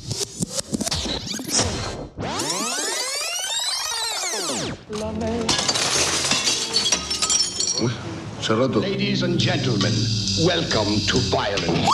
Uy, se ha roto. Ladies and gentlemen, welcome to violence.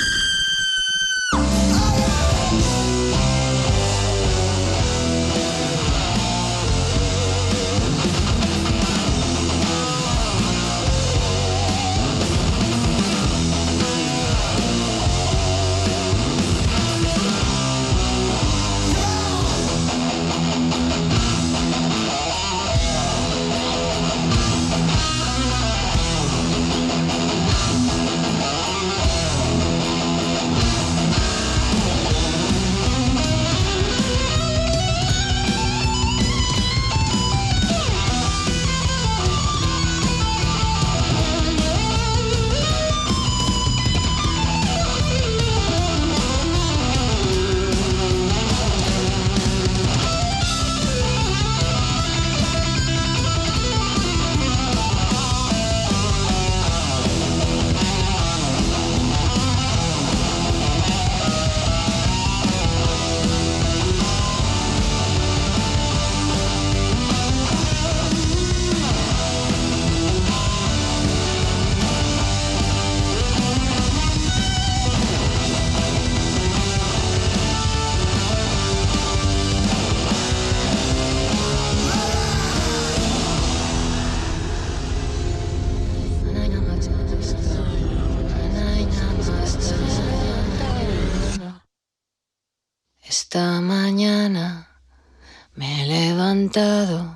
Esta mañana me he levantado.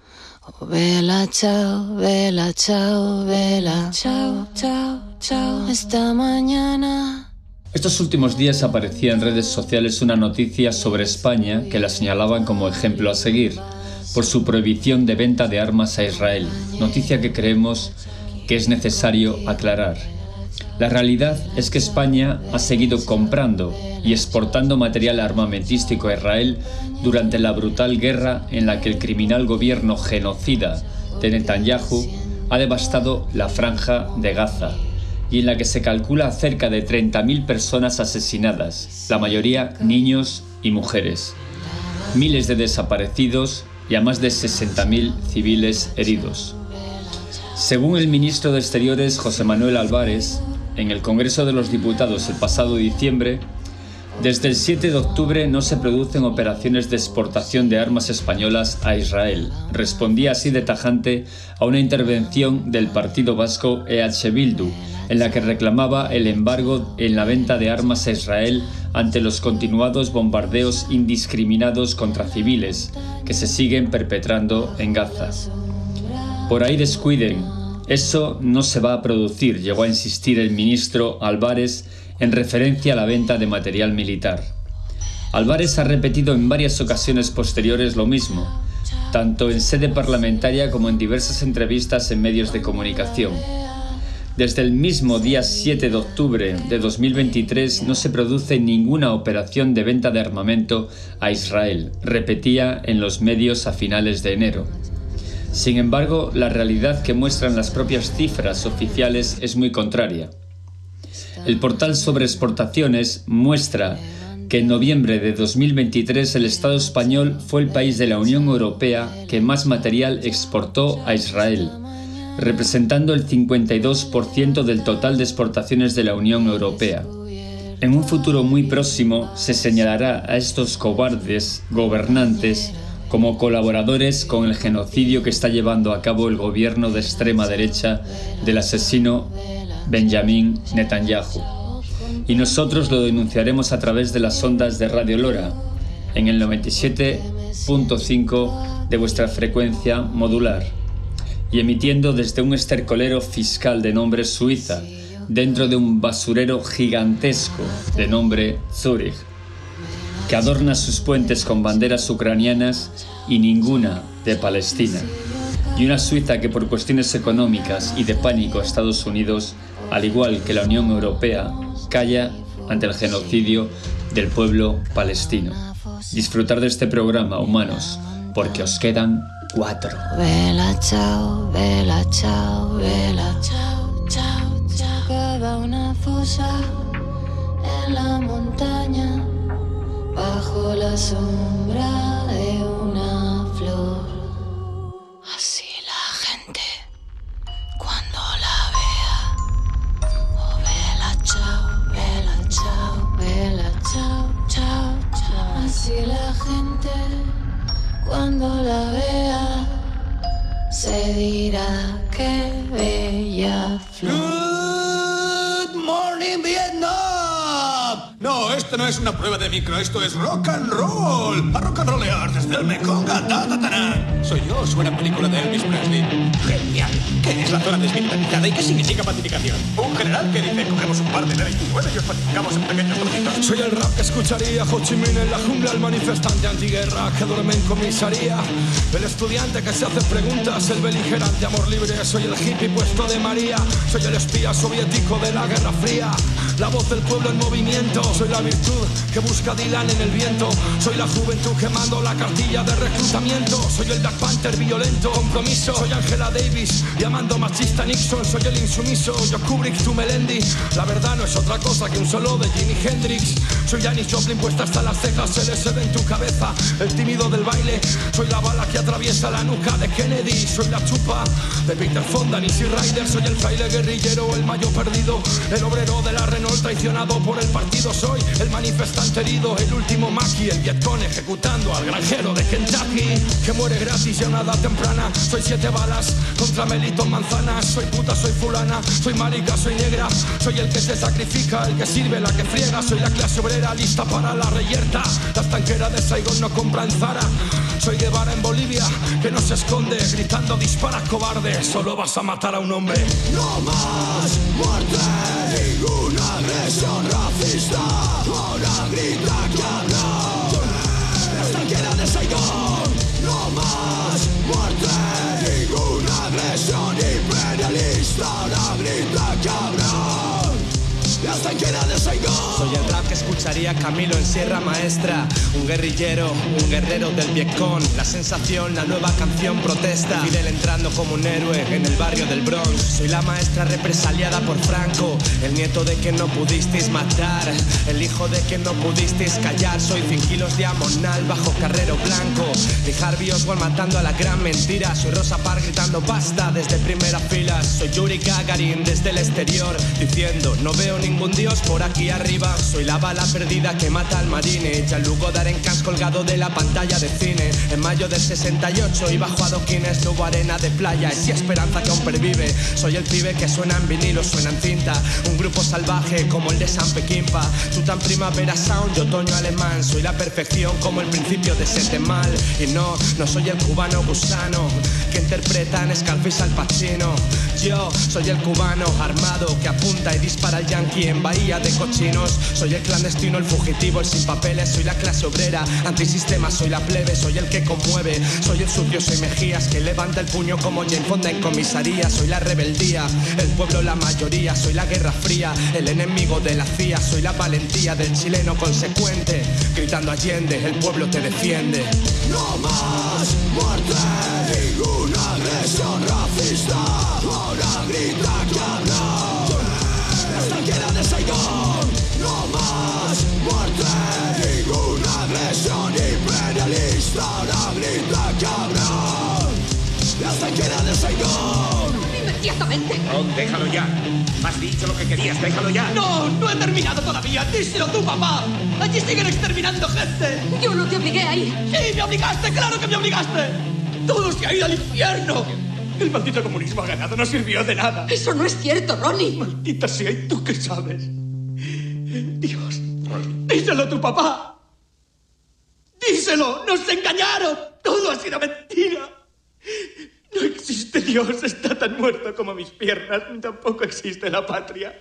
Oh, vela, chao, vela, chao, vela. Chao, chao, chao. Esta mañana. Estos últimos días aparecía en redes sociales una noticia sobre España que la señalaban como ejemplo a seguir por su prohibición de venta de armas a Israel, noticia que creemos que es necesario aclarar. La realidad es que España ha seguido comprando y exportando material armamentístico a Israel durante la brutal guerra en la que el criminal gobierno genocida de Netanyahu ha devastado la franja de Gaza y en la que se calcula cerca de 30.000 personas asesinadas, la mayoría niños y mujeres, miles de desaparecidos y a más de 60.000 civiles heridos. Según el ministro de Exteriores José Manuel Álvarez, en el Congreso de los Diputados el pasado diciembre, desde el 7 de octubre no se producen operaciones de exportación de armas españolas a Israel. Respondía así de tajante a una intervención del partido vasco EH Bildu, en la que reclamaba el embargo en la venta de armas a Israel ante los continuados bombardeos indiscriminados contra civiles que se siguen perpetrando en Gaza. Por ahí descuiden. Eso no se va a producir, llegó a insistir el ministro Álvarez en referencia a la venta de material militar. Álvarez ha repetido en varias ocasiones posteriores lo mismo, tanto en sede parlamentaria como en diversas entrevistas en medios de comunicación. Desde el mismo día 7 de octubre de 2023 no se produce ninguna operación de venta de armamento a Israel, repetía en los medios a finales de enero. Sin embargo, la realidad que muestran las propias cifras oficiales es muy contraria. El portal sobre exportaciones muestra que en noviembre de 2023 el Estado español fue el país de la Unión Europea que más material exportó a Israel, representando el 52% del total de exportaciones de la Unión Europea. En un futuro muy próximo se señalará a estos cobardes gobernantes como colaboradores con el genocidio que está llevando a cabo el gobierno de extrema derecha del asesino Benjamin Netanyahu. Y nosotros lo denunciaremos a través de las ondas de Radio Lora, en el 97.5 de vuestra frecuencia modular, y emitiendo desde un estercolero fiscal de nombre Suiza, dentro de un basurero gigantesco de nombre Zúrich, que adorna sus puentes con banderas ucranianas y ninguna de Palestina, y una Suiza que por cuestiones económicas y de pánico a Estados Unidos, al igual que la Unión Europea, calla ante el genocidio del pueblo palestino. Disfrutar de este programa, humanos, porque os quedan 4. Vela, chao, vela, chao, vela, chao, chao, chao. Cava una fosa en la montaña sombra de una flor. Así la gente cuando la vea, oh vela chao, vela chao, chao, chao. Así la gente cuando la vea se dirá que bella flor. Good morning, Vietnam. No, esto no es una prueba de micro, esto es rock and roll. A rock and rollear desde el Mekong a Tatatanán. Soy yo, suena película de Elvis Presley. Genial. ¿Qué es la zona desmilitarizada y qué significa pacificación? Un general que dice, cogemos un par de B-29 y os pacificamos en pequeños trocitos. Soy el rap que escucharía Ho Chi Minh en la jungla, el manifestante antiguerra que duerme en comisaría, el estudiante que se hace preguntas, el beligerante amor libre. Soy el hippie puesto de María, soy el espía soviético de la Guerra Fría, la voz del pueblo en movimiento. Soy la virtud que busca Dylan en el viento, soy la juventud quemando la cartilla de reclutamiento. Soy el Black Panther violento, compromiso. Soy Angela Davis llamando machista Nixon. Soy el insumiso, yo Kubrick, tú Melendi. La verdad no es otra cosa que un solo de Jimi Hendrix. Soy Janis Joplin puesta hasta las cejas, LSD en tu cabeza, el tímido del baile. Soy la bala que atraviesa la nuca de Kennedy. Soy la chupa de Peter Fonda, Easy Rider. Soy el fraile guerrillero, el mayo perdido, el obrero de la Renault traicionado por el partido. Soy el manifestante herido, el último maqui, el Vietcong ejecutando al granjero de Kentucky que muere gratis y a una edad temprana. Soy 7 balas contra Melito Manzanas. Soy puta, soy fulana, soy marica, soy negra. Soy el que se sacrifica, el que sirve, la que friega. Soy la clase obrera lista para la reyerta. La estanquera de Saigón no compra en Zara. Soy Guevara en Bolivia, que no se esconde gritando dispara cobarde, solo vas a matar a un hombre. No más muerte, ninguna agresión racista. Ahora grita cabrón, la estanquera de Saigón. No más muerte, ninguna agresión imperialista. Ahora grita cabrón, la estanquera de Saigón. Soy el rap que escucharía Camilo en Sierra Maestra, un guerrillero, un guerrero del Vietcong. La sensación, la nueva canción protesta, Fidel entrando como un héroe en el barrio del Bronx. Soy la maestra represaliada por Franco, el nieto de quien no pudisteis matar, el hijo de quien no pudisteis callar. Soy 100 kilos de amonal bajo Carrero Blanco, de Harvey Oswald matando a la gran mentira. Soy Rosa Parks gritando basta desde primera fila. Soy Yuri Gagarin desde el exterior diciendo no veo ningún dios por aquí arriba. Soy la bala perdida que mata al marine, Jean-Luc Godard en Cannes colgado de la pantalla de cine. En mayo del 68 y bajo adoquines no hubo arena de playa, y esperanza que aún pervive. Soy el pibe que suena en vinilo, suena en cinta, un grupo salvaje como el de San Peckinpah. Tú tan primavera sound y otoño alemán. Soy la perfección como el principio de Sete Mal. Y no soy el cubano gusano que interpretan Scarface al Pacino. Yo soy el cubano armado que apunta y dispara al yankee en bahía de cochinos. Soy el clandestino, el fugitivo, el sin papeles. Soy la clase obrera, antisistema, soy la plebe. Soy el que conmueve, soy el sucio, soy Mejías que levanta el puño como Jane Fonda en comisaría. Soy la rebeldía, el pueblo la mayoría. Soy la guerra fría, el enemigo de la CIA. Soy la valentía del chileno consecuente, gritando Allende, el pueblo te defiende. No más muerte, ninguna agresión racista. Ahora grita cabrón, la estanquera de Saigón. No más muerte, ninguna agresión imperialista. Ahora grita cabrón, la estanquera de Saigón. Inmediatamente. Ron, déjalo ya. Has dicho lo que querías, déjalo ya. No he terminado todavía. Díselo tú, papá. Allí siguen exterminando gente. Yo no te obligué a ir. Sí, me obligaste, claro que me obligaste. Todo se ha ido al infierno. El maldito comunismo ha ganado, no sirvió de nada. Eso no es cierto, Ronnie. Maldita sea, ¿y tú qué sabes? Dios, díselo a tu papá. Díselo, nos engañaron. Todo ha sido mentira. No existe Dios, está tan muerto como mis piernas. Tampoco existe la patria.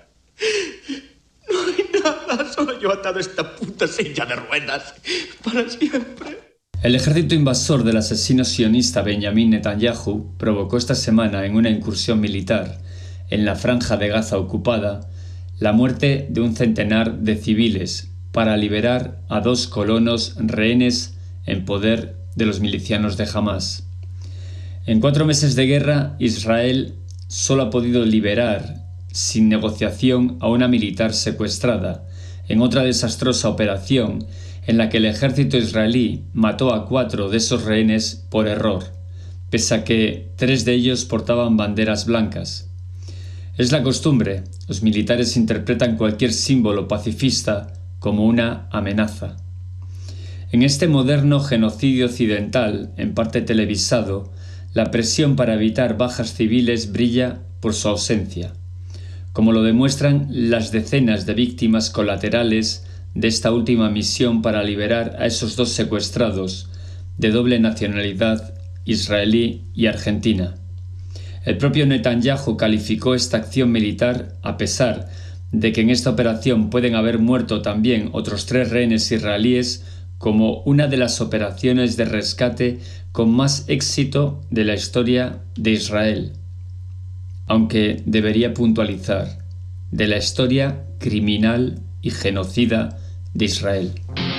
No hay nada, solo yo atado a esta puta silla de ruedas para siempre. El ejército invasor del asesino sionista Benjamin Netanyahu provocó esta semana en una incursión militar en la franja de Gaza ocupada la muerte de un centenar de civiles para liberar a 2 colonos rehenes en poder de los milicianos de Hamás. En 4 meses de guerra, Israel solo ha podido liberar sin negociación a una militar secuestrada en otra desastrosa operación en la que el ejército israelí mató a 4 de esos rehenes por error, pese a que 3 de ellos portaban banderas blancas. Es la costumbre, los militares interpretan cualquier símbolo pacifista como una amenaza. En este moderno genocidio occidental, en parte televisado, la presión para evitar bajas civiles brilla por su ausencia, como lo demuestran las decenas de víctimas colaterales de esta última misión para liberar a esos 2 secuestrados de doble nacionalidad israelí y argentina. El propio Netanyahu calificó esta acción militar, a pesar de que en esta operación pueden haber muerto también otros 3 rehenes israelíes, como una de las operaciones de rescate con más éxito de la historia de Israel, aunque debería puntualizar, de la historia criminal y genocida de Israel.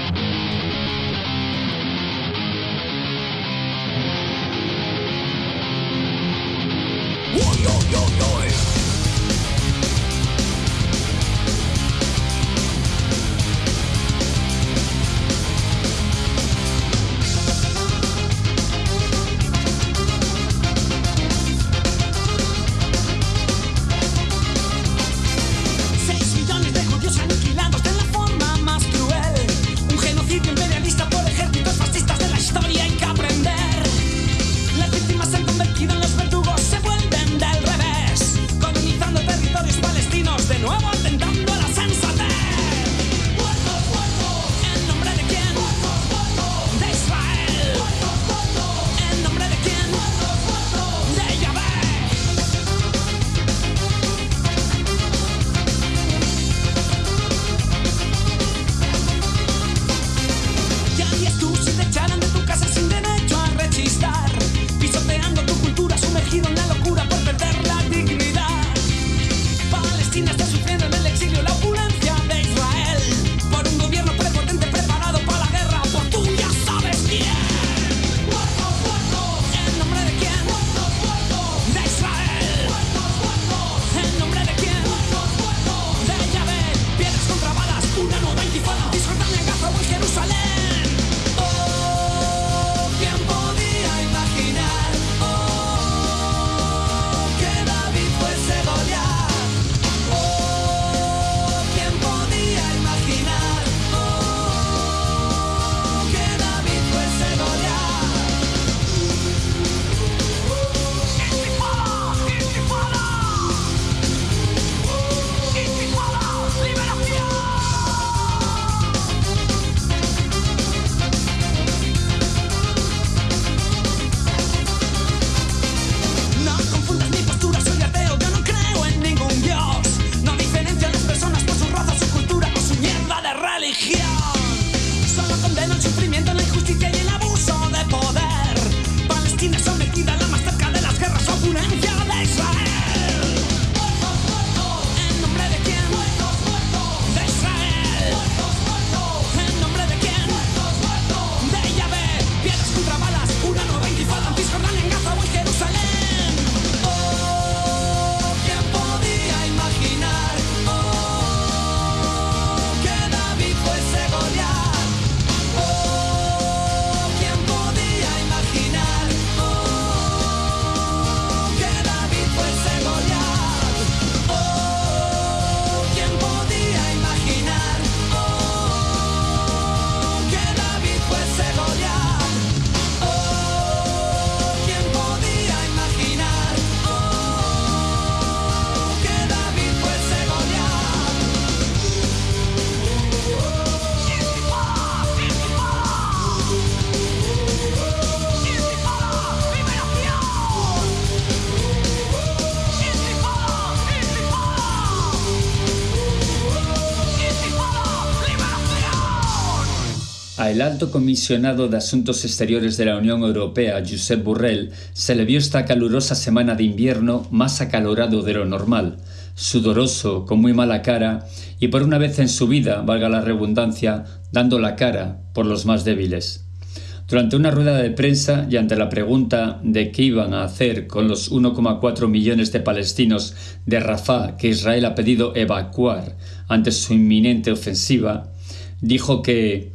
El alto comisionado de Asuntos Exteriores de la Unión Europea, Josep Borrell, se le vio esta calurosa semana de invierno más acalorado de lo normal, sudoroso, con muy mala cara y por una vez en su vida, valga la redundancia, dando la cara por los más débiles. Durante una rueda de prensa y ante la pregunta de qué iban a hacer con los 1,4 millones de palestinos de Rafah que Israel ha pedido evacuar ante su inminente ofensiva, dijo que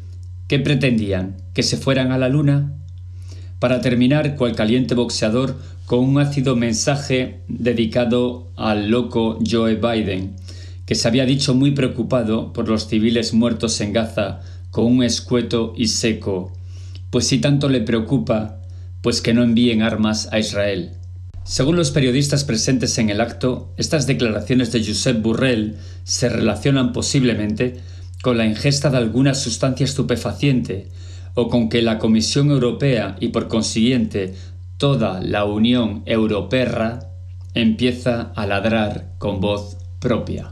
¿Qué pretendían? ¿Que se fueran a la luna? Para terminar, cual caliente boxeador, con un ácido mensaje dedicado al loco Joe Biden, que se había dicho muy preocupado por los civiles muertos en Gaza, con un escueto y seco: pues si tanto le preocupa, pues que no envíen armas a Israel. Según los periodistas presentes en el acto, estas declaraciones de Josep Borrell se relacionan posiblemente con la ingesta de alguna sustancia estupefaciente o con que la Comisión Europea y por consiguiente toda la Unión Europerra empieza a ladrar con voz propia.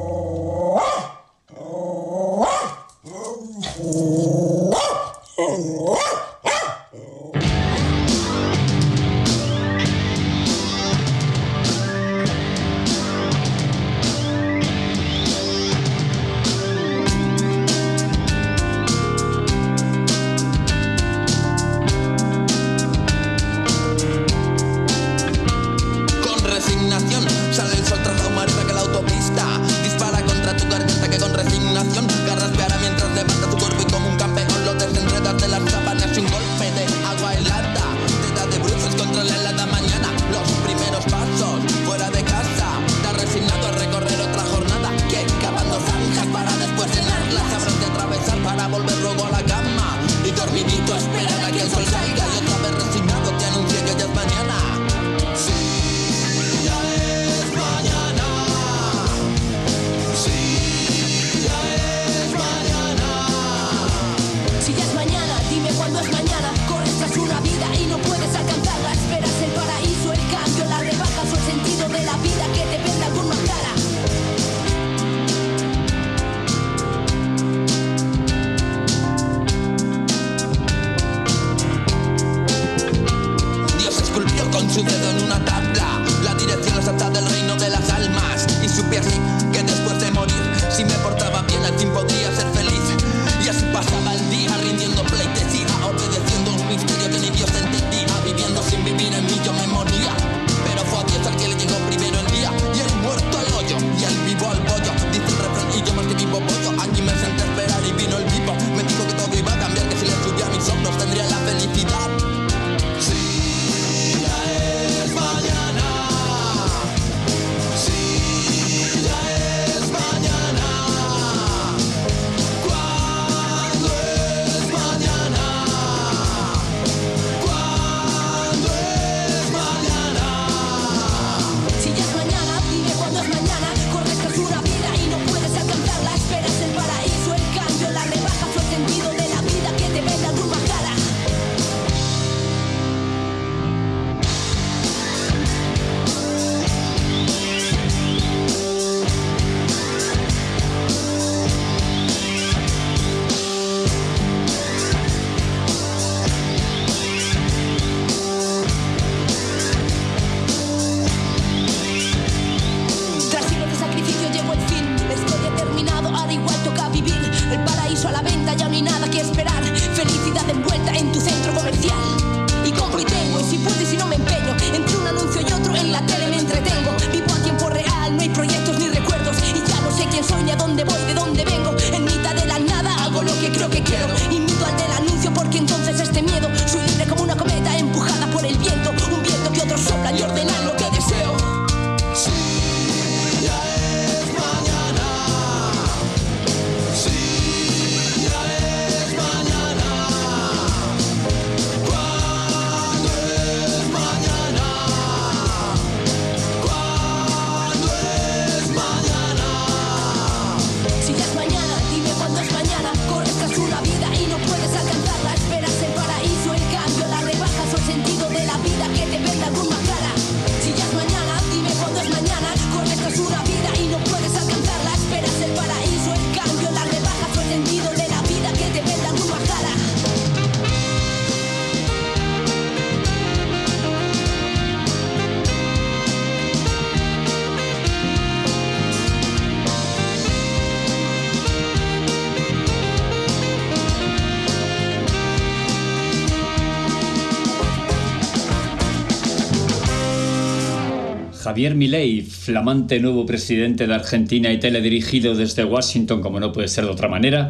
Javier Milei, flamante nuevo presidente de Argentina y teledirigido desde Washington, como no puede ser de otra manera,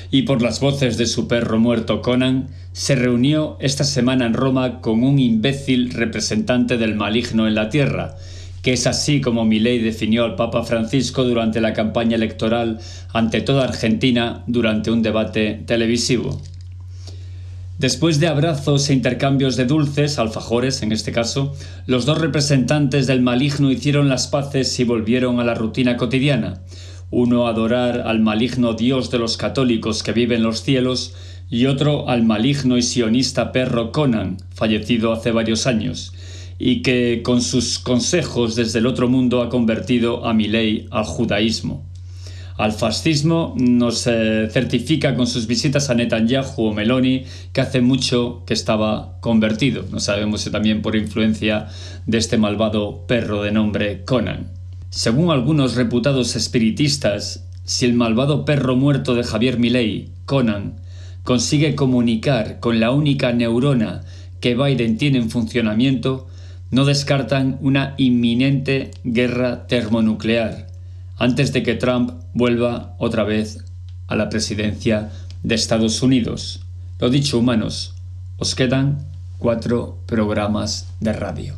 y por las voces de su perro muerto Conan, se reunió esta semana en Roma con un imbécil representante del maligno en la tierra, que es así como Milei definió al Papa Francisco durante la campaña electoral ante toda Argentina durante un debate televisivo. Después de abrazos e intercambios de dulces, alfajores en este caso, los dos representantes del maligno hicieron las paces y volvieron a la rutina cotidiana. Uno a adorar al maligno Dios de los católicos que vive en los cielos y otro al maligno y sionista perro Conan, fallecido hace varios años, y que con sus consejos desde el otro mundo ha convertido a Milei al judaísmo. Al fascismo nos certifica con sus visitas a Netanyahu o Meloni que hace mucho que estaba convertido. No sabemos si también por influencia de este malvado perro de nombre Conan. Según algunos reputados espiritistas, si el malvado perro muerto de Javier Milei, Conan, consigue comunicar con la única neurona que Biden tiene en funcionamiento, no descartan una inminente guerra termonuclear antes de que Trump vuelva otra vez a la presidencia de Estados Unidos. Lo dicho, humanos, os quedan 4 programas de radio.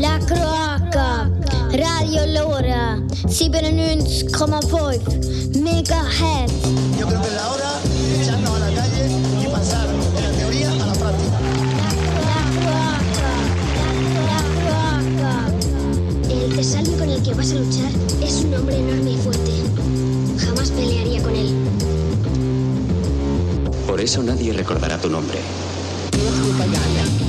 La Croaca, Radio Lora, 97,5 megahertz. Yo creo que es la hora de echarnos a la calle y pasar de la teoría a la práctica. La Croaca. El tesalio con el que vas a luchar es un hombre enorme y fuerte. Jamás pelearía con él. Por eso nadie recordará tu nombre.